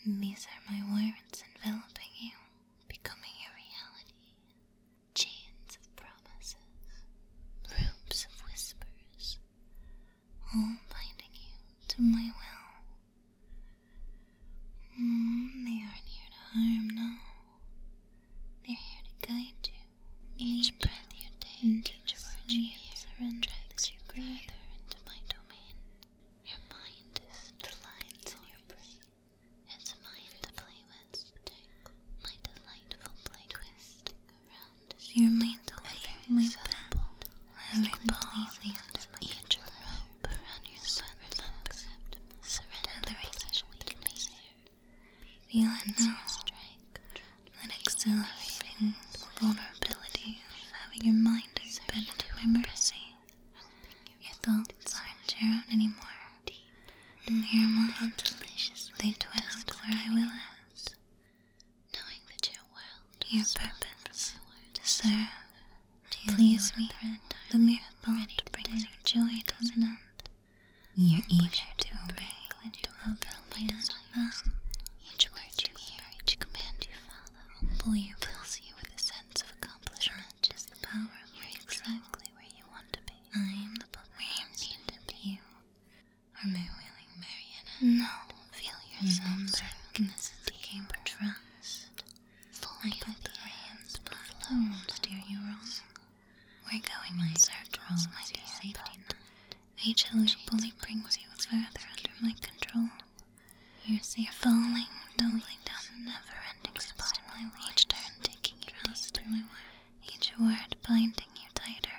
These are my words enveloping you, becoming your reality. Chains of promises, ropes of whispers, all binding you to my will. They aren't here to harm, no. They're here to guide you. Each breath you take, each word you hear, drags you further into my domain. Your mind is the lines in your brain. It's mine to play with. My delightful play twisting around as you're made to weather my path. Every completely under each rope around your sweatbox. Surrender each weakness here. Feel it now. That exhilarating vulnerability of having your mind open to my mercy. Your thoughts aren't your own anymore. Your mind, they twist where I will at. Knowing that your world, your purpose, to serve, to please me, the mere thought brings you joy, doesn't it? You're eager to obey, to fulfill my desires. Each word you hear, each command you follow, fills you with a sense of accomplishment. Just the power of you're exactly where you want to be. I am the book where you need to be. You are my willing marionette. No, feel yourself sink. This is a game of trust. I put the reins, but I won't steer you wrong. We're going in circles, my dear safety net. Each loop only brings you further under my control. You're falling, tumbling down a never-ending spiral. Each turn taking you deeper, each word binding you tighter.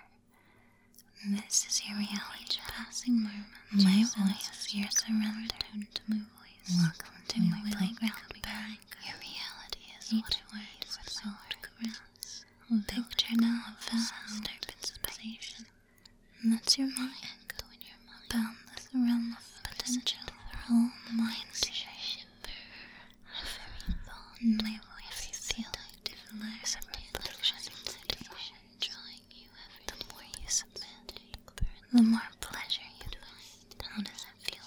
This is your reality, passing moment. My voice, your surrender to my voice. Welcome to my playground back. Your reality is what I word with my heart caress. Picture now a vast anticipation. And that's your mind. A boundless realm of potential for all minds to shiver. Every thought, my voice, feel is a reflection of meditation, drawing you ever. The more you submit, the more pleasure you find. How does it feel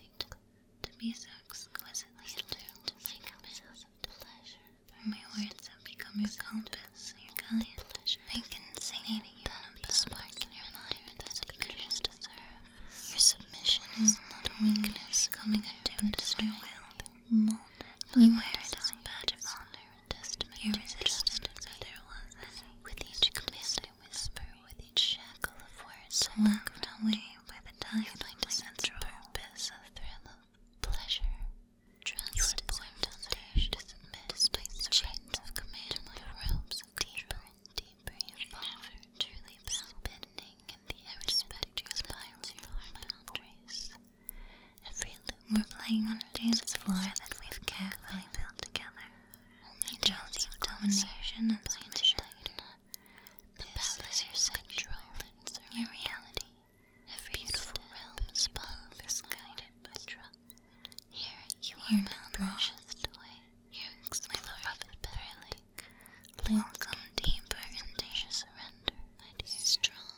to be so exquisitely attuned to my commands of pleasure? My words have become your compass, your guide. I can see the spark in your mind that the creatures deserve. Your submission is not a weakness, coming attuned to your will. You wear it as a badge of honor and testament. Your resistance if there was any. With each command I whisper, with each shackle of words, swept away by the tide of my central purpose, a thrill of pleasure. Trust you were born to submit, despite the chains of command, the ropes of deeper and deeper you fall. Truly bending in the ever-respecting spirals of my boundaries. Every loop we're playing on a dance floor that we've carefully built together. Only jealousy of domination and submission. The palace your control and your reality. Every beautiful realm spun is guided by trust. Here you are now precious toy. You explore it barely. Welcome deeper into your surrender. My dear strong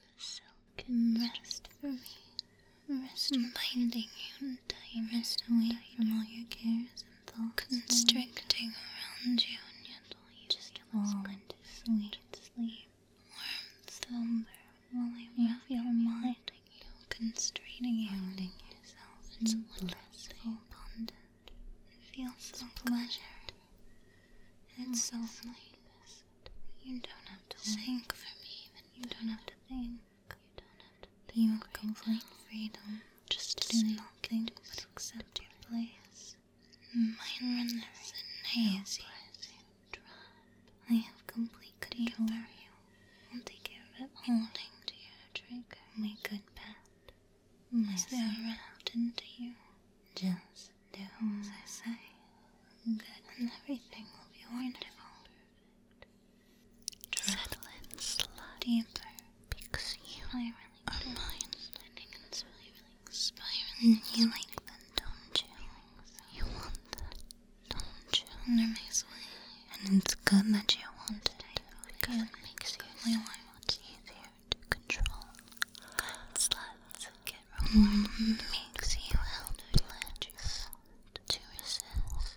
silken rest for me. Rest binding you tight. Rest away from all your cares and thoughts. Constricting around you, and yet all you just fall into sweet sleep. Warm slumber while I wrap your mind in you, constraining you, holding yourself in blissful bondage. It feels so pleasured. It's so nice. You don't have to think for me, even you don't have to think. You have complete freedom just to do nothing but accept your place. Mindless and hazy. I have complete control over you. I'll take care of it, holding to your trigger. My good pet. My wrapped into you. Just do as I say. Good, and everything will be wonderful. Settle in slightly deeper, because you are mine. It's really inspiring. You like that, don't you? You want that, don't you? Under my sway. And it's good that you want it, because it makes my life easier to control. It's let's get rolling. Makes you helpless to resist.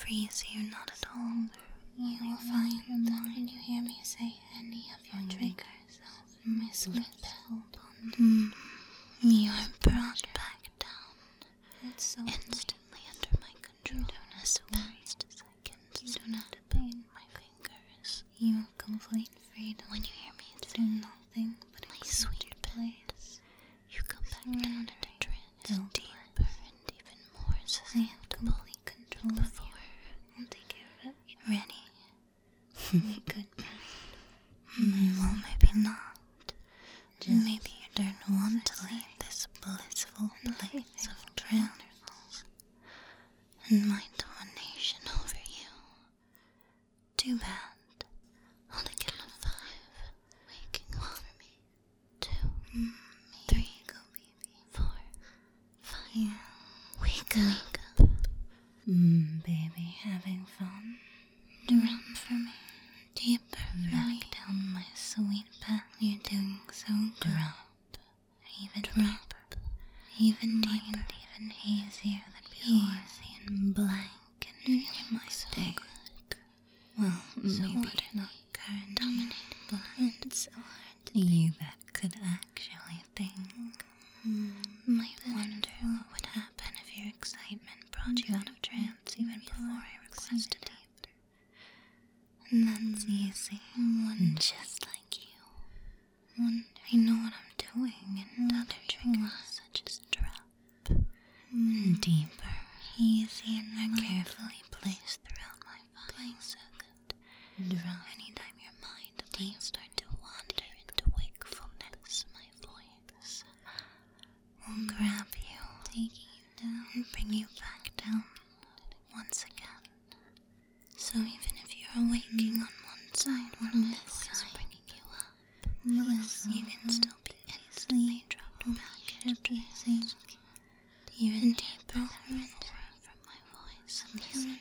freeze you not at all. You will find that when you hear me say any of your triggers, my sleep held on. You are brought back down. It's so instantly under my control. As fast as I can. You do not pain my fingers. You have complete freedom. When you hear me do nothing but my sweet place. You come back down into trance, deeper and even more susceptible. Control before. I'll take care of it. Ready? We could. Well, maybe not. Maybe you don't want to leave this blissful place of trance and my domination over you. Too bad. On the count of 5, waking over me. 2, 3, go baby. 4, 5. Yeah. Wake up. Baby, having fun? Run for me. Deeper back down my sweet path. You're doing so good. Drop. Even deeper. Even deeper. Even easier than before. Easy and blank and feel my day. Well, maybe not current dominated, but it's so hard. You that could actually think. Might wonder what would happen if your excitement brought you out of trance even before I requested it. And that's easy. Just like you. I know what I'm doing, and other triggers such as drop. Deeper, easy, and carefully placed throughout my body. So good. Drop. Anytime your mind might start to wander into wakefulness, my voice will grab you, taking you down, and bring you back down once again. So even if you're waking on one side or the voice bringing you up, you can still be instantly dropped back into sleep. Even deeper from my voice and listening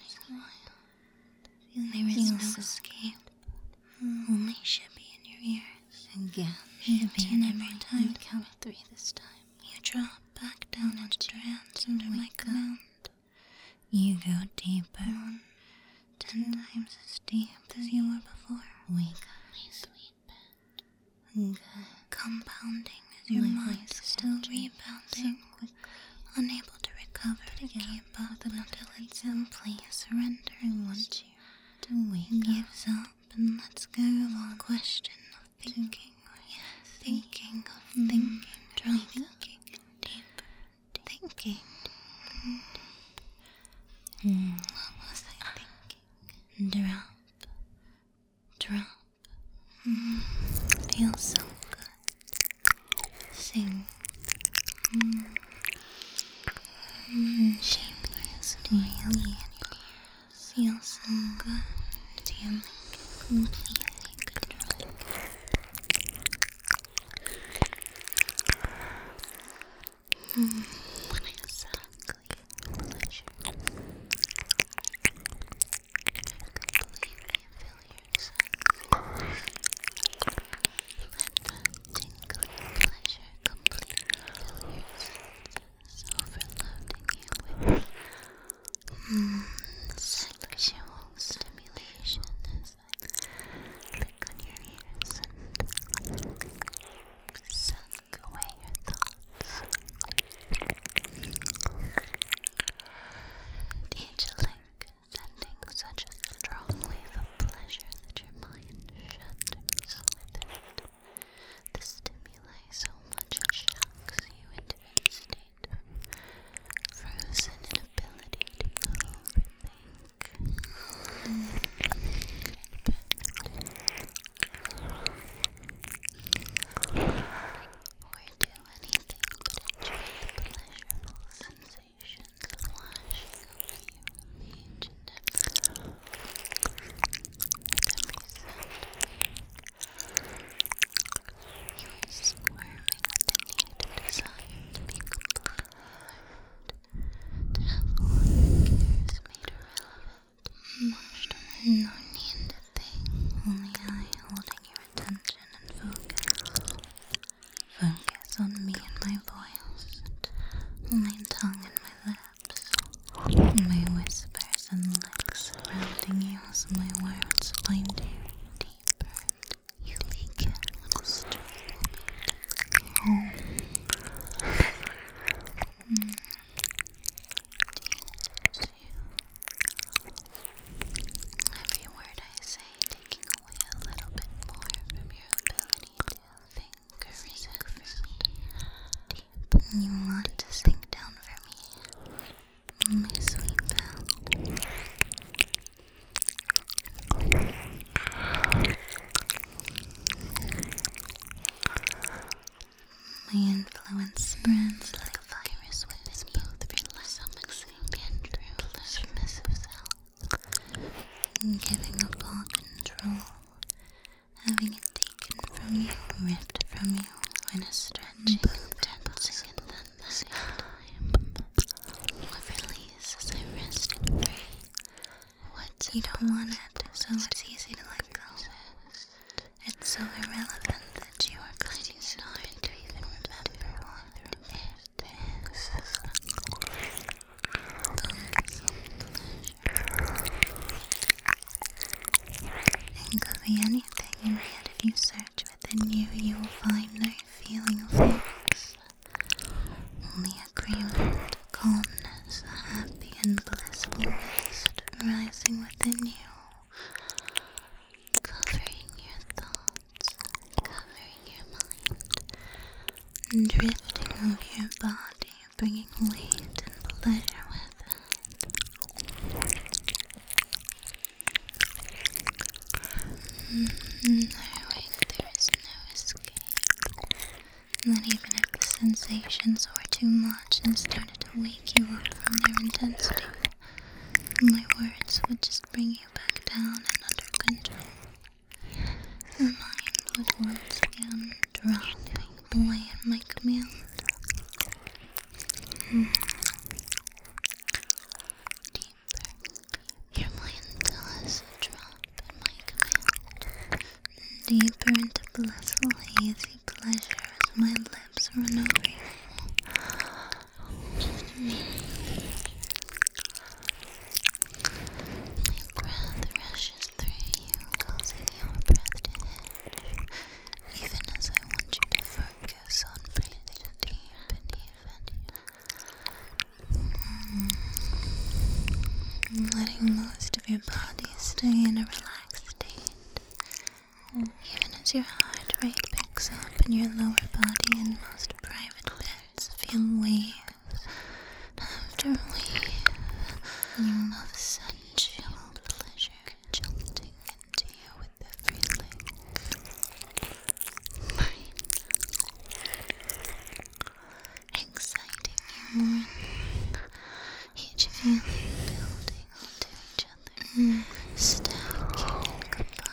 wild. There is no escape, only shippy in your ears. Again, shippy, and every time I count 3 this time, you drop back down into trance under my command. You go deeper, 10 times as deep as you were before. Wake up, my sweet bed. Compounding as your mind is still rebounding, unable to recover to keep up until it simply surrenders once you to wake gives up and lets go of all question of thinking. Thinking of thinking, try thinking deeper, thinking. What was I thinking? Drop. Feels so good. Sing. Shapeless to really feels so good. Feeling completely controlled. Exactly. Pleasure. Completely fill yourself. Let that tingling pleasure completely fill your senses, overloading you with sexual stimulation as I prick on your ears and suck away your thoughts. Each link sending such a strong wave of pleasure that your mind shudders with it. The stimuli so much it shocks you into a state of frozen inability to move or think. Or do anything but enjoy the pleasurable sensations washing over you each and every sound. You are squirming with the need and desire to be complete, to have all of your cares made irrelevant, washed away. No need to think, only I holding your attention and focus. Focus on me and my voice, my tongue and my lips, my whispers and licks as my words find you deeper. You begin with a strong home. Every word I say taking away a little bit more from your ability to think or reason for me. You want to sink down for me, my sweet pal. My influence spreads like a virus within both relaxing and true submissive self, giving up all control, having it taken from you, ripped from you, in a stretching, tensing, and then the same time. With release as I rest and free. What you don't want it, so it's easy to let go. It's so irrelevant that you are gliding so hard to even remember what it is. It could be anything, and yet if you search within you, you will find no feeling of loss. Only agreement, calmness, a happy and blissful mist rising within you. Covering your thoughts, covering your mind, drifting over your body, bringing weight and pleasure with it. Knowing there is no escape, that even if the sensations were too much and started to wake you up from their intensity, my words would just bring you back down and under control. The mind would once again drop away at my command. Deeper, your mind does drop at my command. Deeper into blissful, hazy pleasure as my lips run over you. My breath rushes through you, causing your breath to hitch, even as I want you to focus on breathing deep and even. Letting most of your body stay in a relaxed state, even as your heart rate picks up and your lower body and most private bits feel waves after wave of sensual pleasure jolting into you with every link. Exciting you more, each feeling building onto each other, stacking and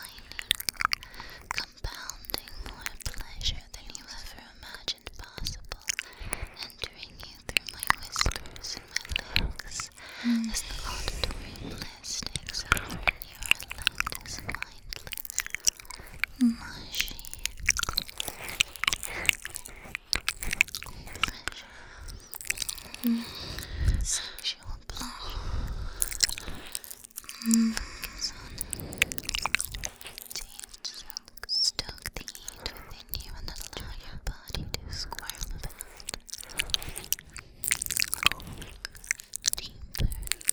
compounding more pleasure than you ever imagined possible, entering you through my whispers and my lips, as the auditory bliss takes over and you are left as mindless, mushy pleasure, sexual pleasure. Focus on it. Stoke the heat within you and allow your body to squirm about. Deeper.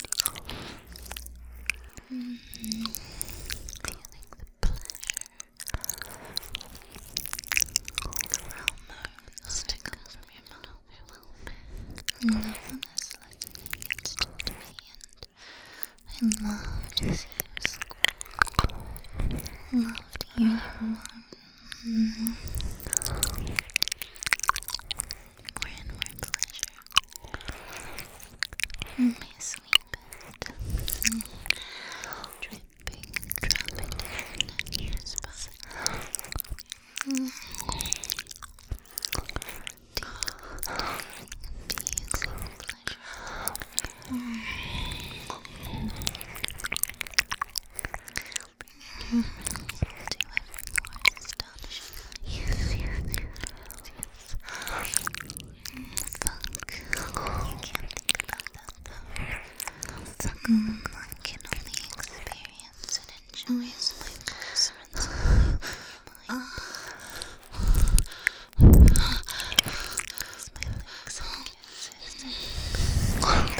Feeling the pleasure. Hormones to come from your mouth. Loveliness listening instant to me, and I love to see you squirm. Love to hear you moan. More and more pleasure. My sweet bed. Dripping, dropping down on your spine. Teasing pleasure. To ever more astonishing. Always my pulse runs my mind. As my legs and kisses and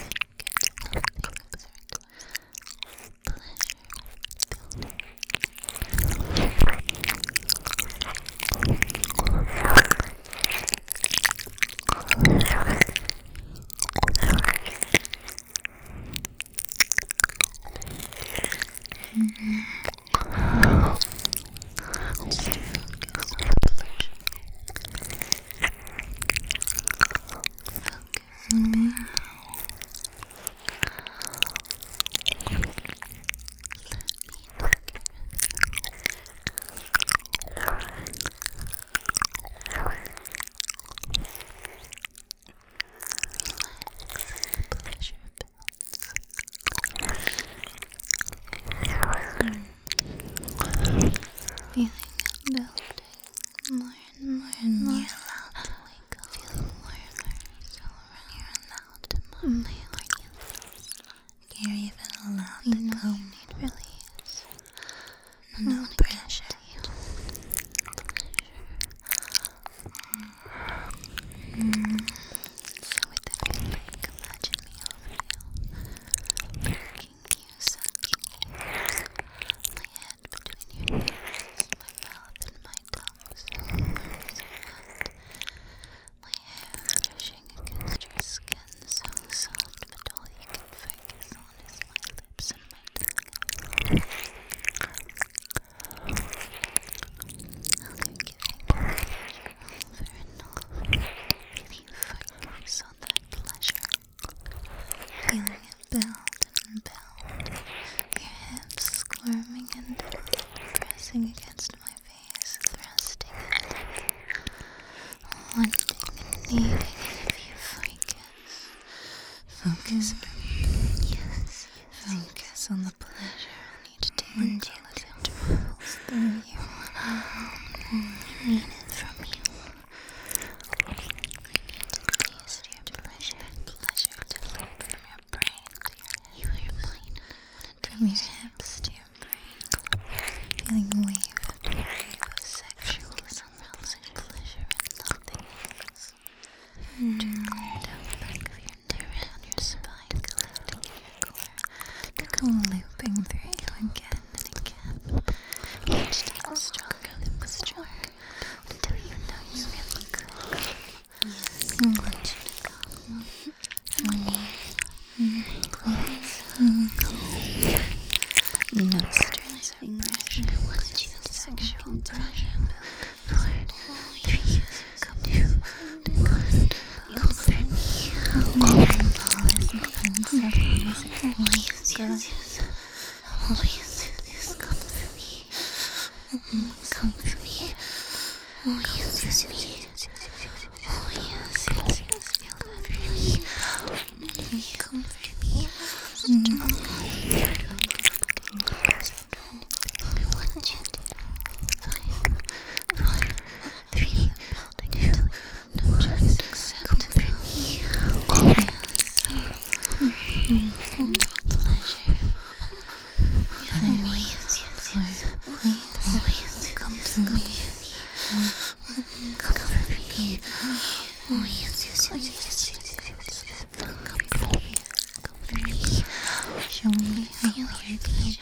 feeling it building more and more and more. You're allowed to wake up feeling warmer. So when you're allowed to move my heart, you're even allowed to go. You need release. No pressure. So with every break, imagine me over you, breaking you, sucking you, my head between your knees, my mouth and my tongue so warm, so wet, my hair brushing against your skin so soft, but all you can focus on is my lips and my tongue. I'll go giving you pleasure over and over, till you focus on that pleasure, feeling it build and build, your hips squirming and pressing against my face, thrusting and wanting and needing, and if you focus, yes, focus on the pleasure, I need to take until it travels through you. I need it from you. I need to taste your pleasure to flow from your brain to your mind, from your hips to your brain, feeling wave after wave of sexual arousing pleasure and nothing else. Trickling down the back of your neck, down your spine, collecting your core, to go looping through you again and again. Each time stronger and stronger, until you know you really could. I want you to come. Please, come. No stress or pressure. I want you to sexual pressure. 4, 3, come through. Come through me. All is nothing so easy. Yes, come through me. Come through me. Oh yes. Oh yes. Feel that relief. Come through me. I want you to 5, 4, 3, building until you know just accept. Come through me. Oh yes. Pleasure. Please, come to me. Come for me. Oh yes. Come for me. Come for me. Show me how you're good.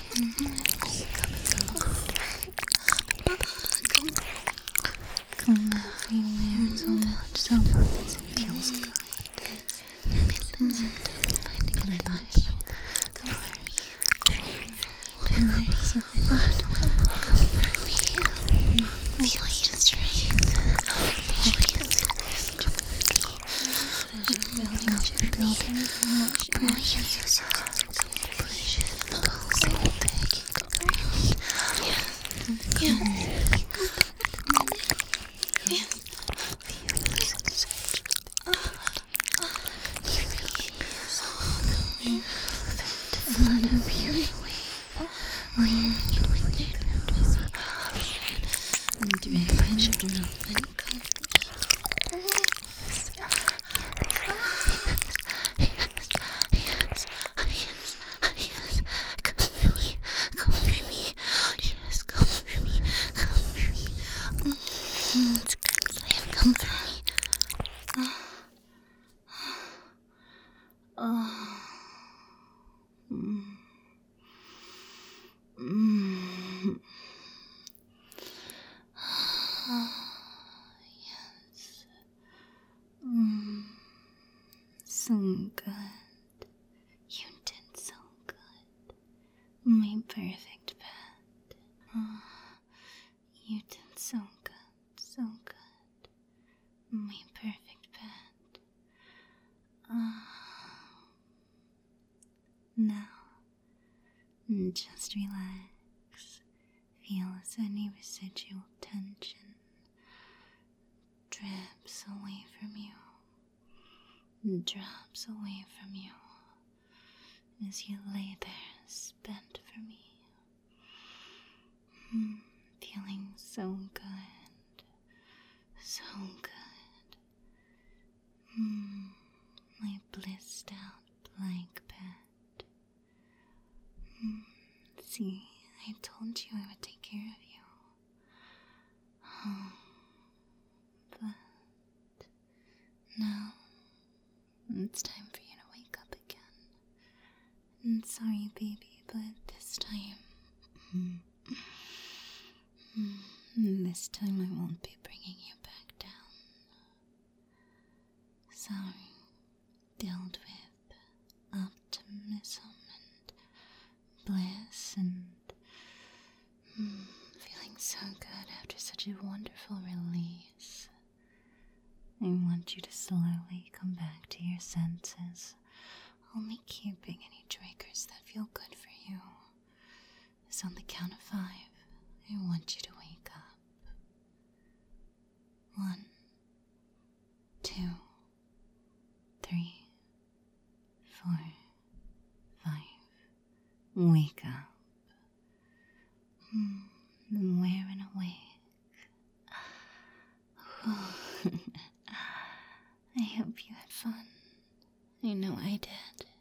Come everywhere so much that it feels good. Finding a touch. Come for me. Relax so much. Come for me. Feel your strength. Building. Come for me. My perfect pet. Oh, you did so good, so good. My perfect pet. Now, just relax. Feel as any residual tension drips away from you, drops away from you as you lay there spent for me. Feeling so good, so good. My blissed out blank bed. See, I told you I would take care of you. But now it's time for you to wake up again. Sorry, baby, but this time, this time I won't be bringing you back down. Sorry, filled with optimism and bliss and feeling so good after such a wonderful release. I want you to slowly come back to your senses, only keeping any triggers that feel good for you. As on the count of 5, I want you to wake up. 1, 2, 3, 4, 5. Wake up. I'm wearing awake. I hope you had fun. I know I did.